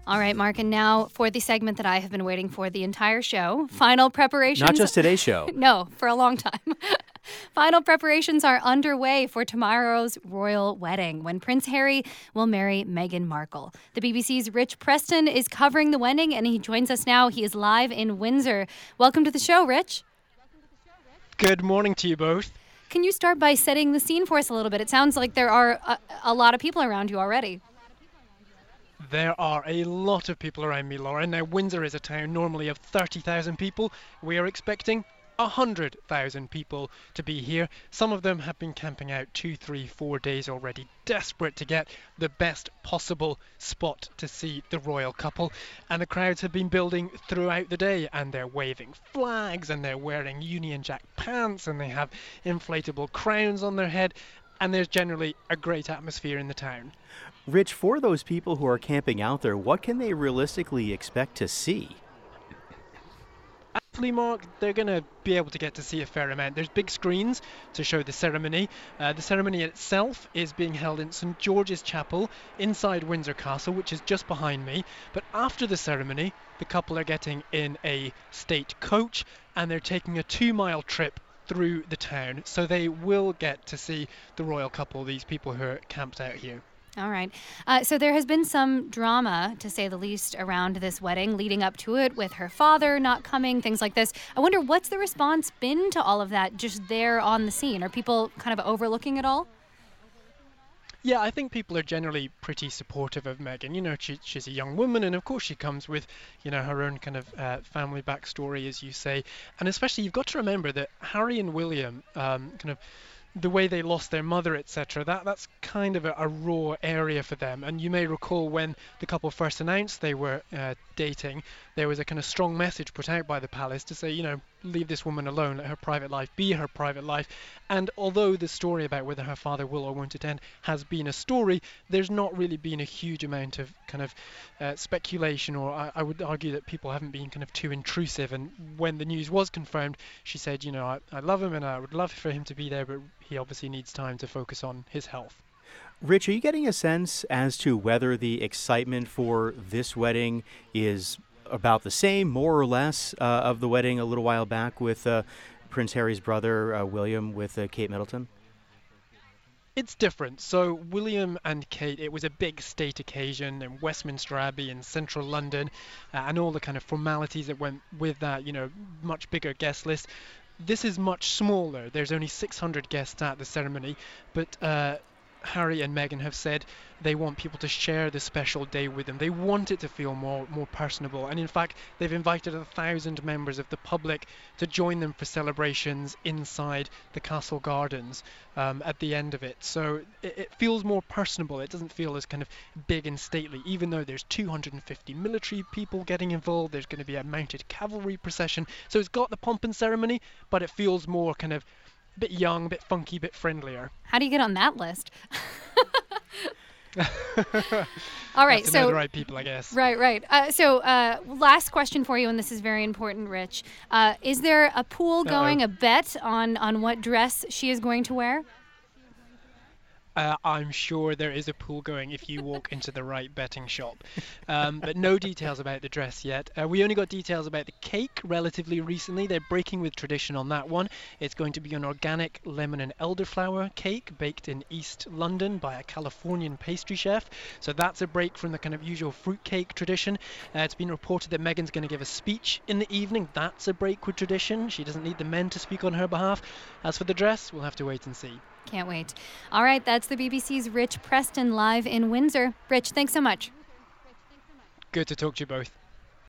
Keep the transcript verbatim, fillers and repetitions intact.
All right, Mark, and now for the segment that I have been waiting for the entire show. Final preparations. Not just today's show. No, for a long time. Final preparations are underway for tomorrow's royal wedding, when Prince Harry will marry Meghan Markle. The B B C's Rich Preston is covering the wedding, and he joins us now. He is live in Windsor. Welcome to the show, Rich. Good morning to you both. Can you start by setting the scene for us a little bit? It sounds like there are a, a lot of people around you already. There are a lot of people around me, Lauren. Now, Windsor is a town normally of thirty thousand people. We are expecting one hundred thousand people to be here. Some of them have been camping out two, three, four days already, desperate to get the best possible spot to see the royal couple. And the crowds have been building throughout the day, and they're waving flags, and they're wearing Union Jack pants, and they have inflatable crowns on their head. And there's generally a great atmosphere in the town. Rich, for those people who are camping out there, what can they realistically expect to see? Actually, Mark, they're going to be able to get to see a fair amount. There's big screens to show the ceremony. Uh, the ceremony itself is being held in St George's Chapel inside Windsor Castle, which is just behind me. But after the ceremony, the couple are getting in a state coach, and they're taking a two-mile trip through the town. So they will get to see the royal couple, these people who are camped out here. All right. Uh, so there has been some drama, to say the least, around this wedding leading up to it, with her father not coming, things like this. I wonder, what's the response been to all of that just there on the scene? Are people kind of overlooking it all? Yeah, I think people are generally pretty supportive of Meghan. You know, she, she's a young woman, and of course she comes with, you know, her own kind of uh, family backstory, as you say. And especially, you've got to remember that Harry and William, um, kind of, the way they lost their mother, et cetera, that, that's kind of a, a raw area for them. And you may recall when the couple first announced they were uh, dating, there was a kind of strong message put out by the palace to say, you know, leave this woman alone, let her private life be her private life. And although the story about whether her father will or won't attend has been a story, there's not really been a huge amount of kind of uh, speculation, or I, I would argue that people haven't been kind of too intrusive. And when the news was confirmed, she said, you know, I, I love him and I would love for him to be there, but he obviously needs time to focus on his health. Rich, are you getting a sense as to whether the excitement for this wedding is about the same, more or less, uh, of the wedding a little while back with uh, Prince Harry's brother, uh, William, with uh, Kate Middleton? It's different. So William and Kate, it was a big state occasion in Westminster Abbey in central London, uh, and all the kind of formalities that went with that, you know, much bigger guest list. This is much smaller. There's only six hundred guests at the ceremony, but uh, Harry and Meghan have said they want people to share the special day with them. They want it to feel more more personable, and in fact they've invited a thousand members of the public to join them for celebrations inside the castle gardens um, at the end of it. So it, it feels more personable. It doesn't feel as kind of big and stately, even though there's two hundred fifty military people getting involved. There's going to be a mounted cavalry procession, so it's got the pomp and ceremony, but it feels more kind of a bit young, a bit funky, a bit friendlier. How do you get on that list? All right, That's so the right people, I guess. Right, right. Uh, so, uh, last question for you, and this is very important, Rich. Uh, is there a pool going, Uh-oh. a bet on on what dress she is going to wear? Uh, I'm sure there is a pool going if you walk into the right betting shop. Um, but no details about the dress yet. Uh, we only got details about the cake relatively recently. They're breaking with tradition on that one. It's going to be an organic lemon and elderflower cake baked in East London by a Californian pastry chef. So that's a break from the kind of usual fruitcake tradition. Uh, it's been reported that Meghan's going to give a speech in the evening. That's a break with tradition. She doesn't need the men to speak on her behalf. As for the dress, we'll have to wait and see. Can't wait. All right, that's the B B C's Rich Preston live in Windsor. Rich, thanks so much. Good to talk to you both.